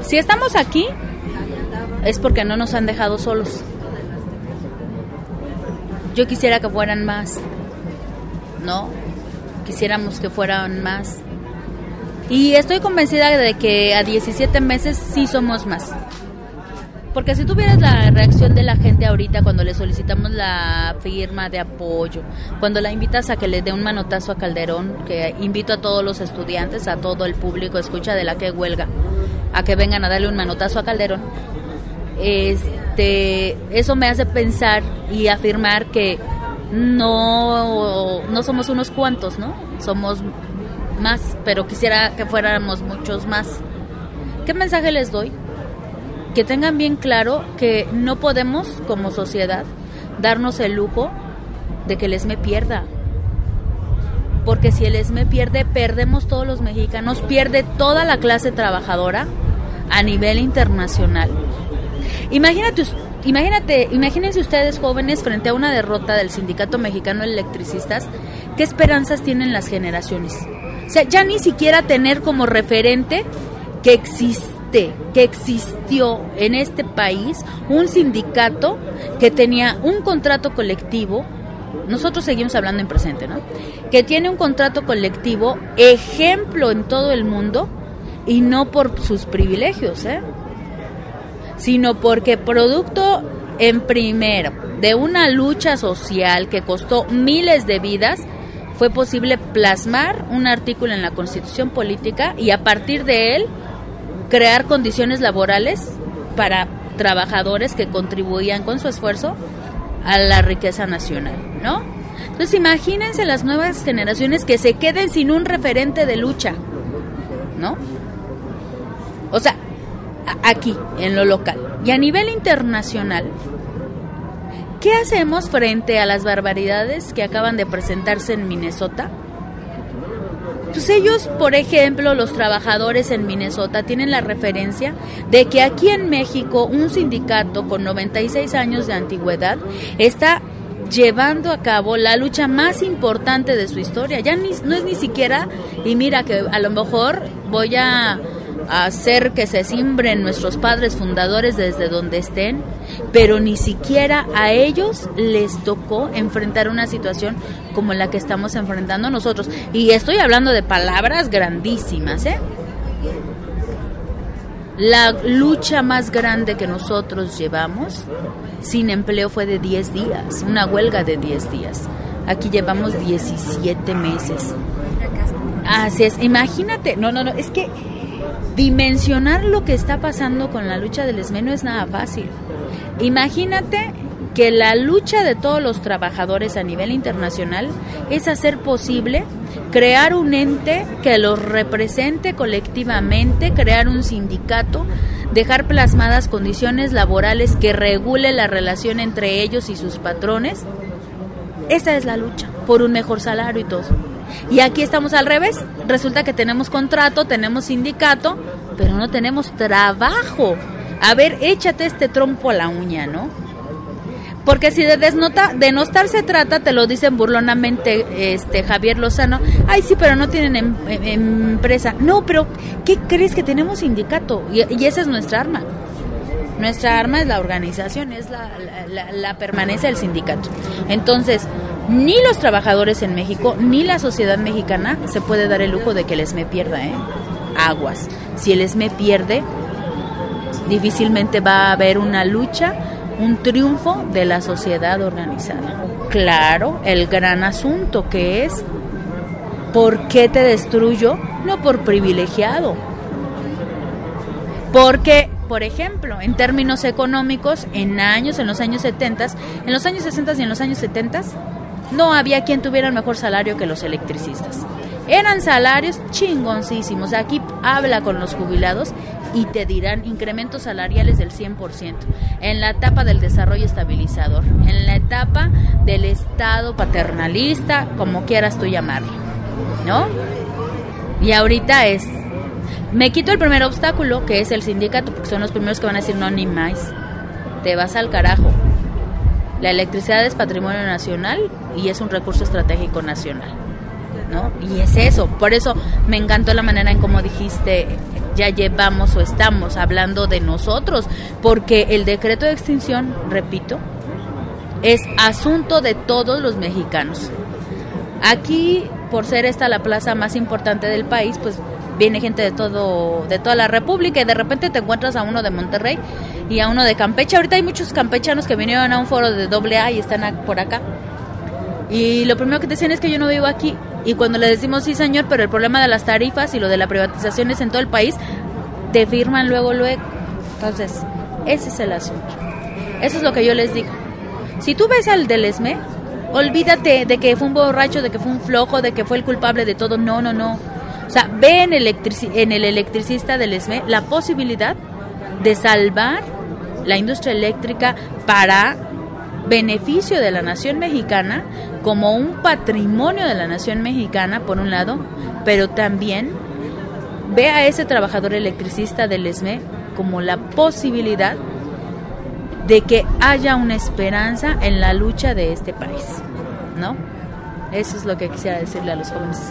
Si estamos aquí, es porque no nos han dejado solos. Yo quisiera que fueran más, ¿no? Quisiéramos que fueran más. Y estoy convencida de que a 17 meses sí somos más. Porque si tuvieras la reacción de la gente ahorita cuando le solicitamos la firma de apoyo, cuando la invitas a que le dé un manotazo a Calderón, que invito a todos los estudiantes, a todo el público, escucha de la que huelga, a que vengan a darle un manotazo a Calderón, eso me hace pensar y afirmar que no somos unos cuantos, ¿no? Somos más, pero quisiera que fuéramos muchos más. ¿Qué mensaje les doy? Que tengan bien claro que no podemos, como sociedad, darnos el lujo de que el ESME pierda. Porque si el ESME pierde, perdemos todos los mexicanos, pierde toda la clase trabajadora a nivel internacional. Imagínense ustedes, jóvenes, frente a una derrota del Sindicato Mexicano de Electricistas, ¿qué esperanzas tienen las generaciones? O sea, ya ni siquiera tener como referente que existió en este país un sindicato que tenía un contrato colectivo. Nosotros seguimos hablando en presente, ¿no? Que tiene un contrato colectivo ejemplo en todo el mundo, y no por sus privilegios, sino porque producto en primero de una lucha social que costó miles de vidas, fue posible plasmar un artículo en la Constitución Política y a partir de él crear condiciones laborales para trabajadores que contribuían con su esfuerzo a la riqueza nacional, ¿no? Entonces imagínense las nuevas generaciones que se queden sin un referente de lucha, ¿no? O sea, aquí, en lo local. Y a nivel internacional, ¿qué hacemos frente a las barbaridades que acaban de presentarse en Minnesota? Pues ellos, por ejemplo, los trabajadores en Minnesota tienen la referencia de que aquí en México un sindicato con 96 años de antigüedad está llevando a cabo la lucha más importante de su historia. Ya no es ni siquiera, y mira que a lo mejor voy a hacer que se simbren nuestros padres fundadores desde donde estén, pero ni siquiera a ellos les tocó enfrentar una situación como la que estamos enfrentando nosotros. Y estoy hablando de palabras grandísimas, La lucha más grande que nosotros llevamos sin empleo fue de 10 días, una huelga de 10 días. Aquí llevamos 17 meses. Así es, imagínate, no, es que dimensionar lo que está pasando con la lucha del ESME no es nada fácil. Imagínate que la lucha de todos los trabajadores a nivel internacional es hacer posible crear un ente que los represente colectivamente, crear un sindicato, dejar plasmadas condiciones laborales que regule la relación entre ellos y sus patrones. Esa es la lucha, por un mejor salario y todo. Y aquí estamos al revés, resulta que tenemos contrato, tenemos sindicato, pero no tenemos trabajo. A ver, échate este trompo a la uña, ¿no? Porque si de denostar se trata, te lo dicen burlonamente Javier Lozano, ay sí, pero no tienen empresa. No, pero ¿qué crees? Que tenemos sindicato y esa es nuestra arma. Nuestra arma es la organización, es la permanencia del sindicato. Entonces, ni los trabajadores en México, ni la sociedad mexicana se puede dar el lujo de que el ESME pierda, Aguas. Si el ESME pierde, difícilmente va a haber una lucha, un triunfo de la sociedad organizada. Claro, el gran asunto que es, ¿por qué te destruyo? No por privilegiado. Porque, por ejemplo, en términos económicos, en los años 70, en los años 60 y en los años 70, no había quien tuviera el mejor salario que los electricistas. Eran salarios chingoncísimos. Aquí habla con los jubilados y te dirán incrementos salariales del 100%. En la etapa del desarrollo estabilizador, en la etapa del Estado paternalista, como quieras tú llamarlo, ¿no? Y ahorita me quito el primer obstáculo, que es el sindicato, porque son los primeros que van a decir no, ni más. Te vas al carajo. La electricidad es patrimonio nacional y es un recurso estratégico nacional, ¿no? Y es eso. Por eso me encantó la manera en cómo dijiste, ya llevamos o estamos hablando de nosotros, porque el decreto de extinción, repito, es asunto de todos los mexicanos. Aquí, por ser esta la plaza más importante del país, pues viene gente de toda la república, y de repente te encuentras a uno de Monterrey y a uno de Campeche. Ahorita hay muchos campechanos que vinieron a un foro de AA y están por acá. Y lo primero que te dicen es que yo no vivo aquí. Y cuando le decimos, sí señor, pero el problema de las tarifas y lo de la privatización es en todo el país, te firman luego. Entonces, ese es el asunto. Eso es lo que yo les digo. Si tú ves al del ESME, olvídate de que fue un borracho, de que fue un flojo, de que fue el culpable de todo. No. O sea, ve en el electricista del ESME la posibilidad de salvar la industria eléctrica para beneficio de la nación mexicana, como un patrimonio de la nación mexicana, por un lado, pero también ve a ese trabajador electricista del ESME como la posibilidad de que haya una esperanza en la lucha de este país, ¿no? Eso es lo que quisiera decirle a los jóvenes.